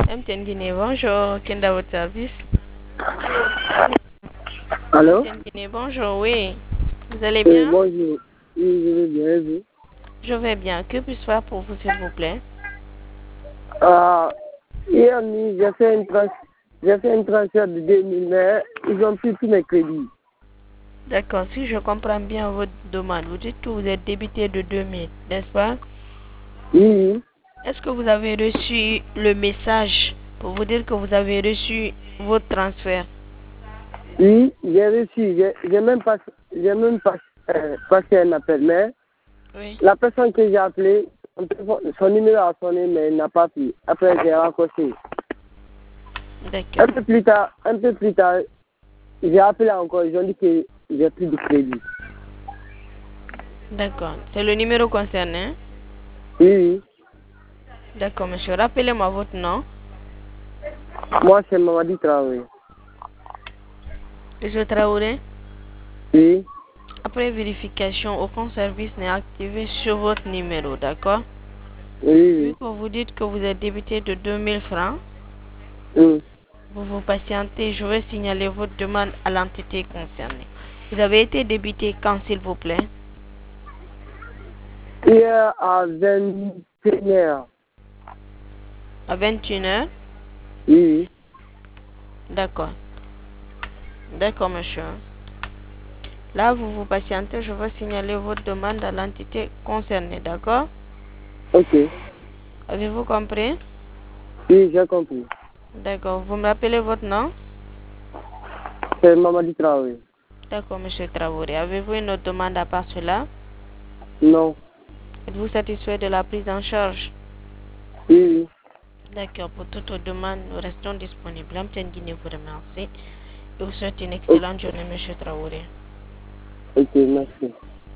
MTN Guinée, bonjour. Kenda, votre service. Allô? MTN Guinée, bonjour, oui. Vous allez bien? Bonjour. Oui, je vais bien, et vous? Je vais bien. Que puis-je faire pour vous, s'il vous plaît? Hier nuit, j'ai fait un transfert de 2000, mais ils ont pris tous mes crédits. D'accord, si je comprends bien votre demande, vous dites que vous êtes débité de 2000, n'est-ce pas? Oui, Est-ce que vous avez reçu le message pour vous dire que vous avez reçu votre transfert? oui, j'ai reçu, j'ai même pas passé un appel, mais Oui. la personne que j'ai appelée, son numéro a sonné, mais il n'a pas pris. Après, j'ai raccroché. D'accord. Un peu plus tard, j'ai appelé encore, ils ont dit que j'ai plus de crédit. D'accord. C'est le numéro concerné, hein? Oui, D'accord, monsieur. Rappelez-moi votre nom. moi c'est Mamadi Traoré. Monsieur Traoré. Oui, Après vérification, aucun service n'est activé sur votre numéro, d'accord? Vu oui, que vous dites que vous êtes débité de 2000 francs, oui. vous patientez, je vais signaler votre demande à l'entité concernée. Vous avez été débité quand, s'il vous plaît? Hier à 21h. À 21h? Oui, D'accord. D'accord, monsieur. Là, vous patientez, je vais signaler votre demande à l'entité concernée, d'accord? ok. Avez-vous compris? Oui, j'ai compris. D'accord. Vous me rappelez votre nom? C'est Mamadi Traoré. D'accord, monsieur Traoré. Avez-vous une autre demande à part cela? Non. Êtes-vous satisfait de la prise en charge? Oui, oui. D'accord. Pour toute autre demande, nous restons disponibles. MTN Guinée vous remercie et vous souhaite une Ok, excellente journée, monsieur Traoré. ok, merci.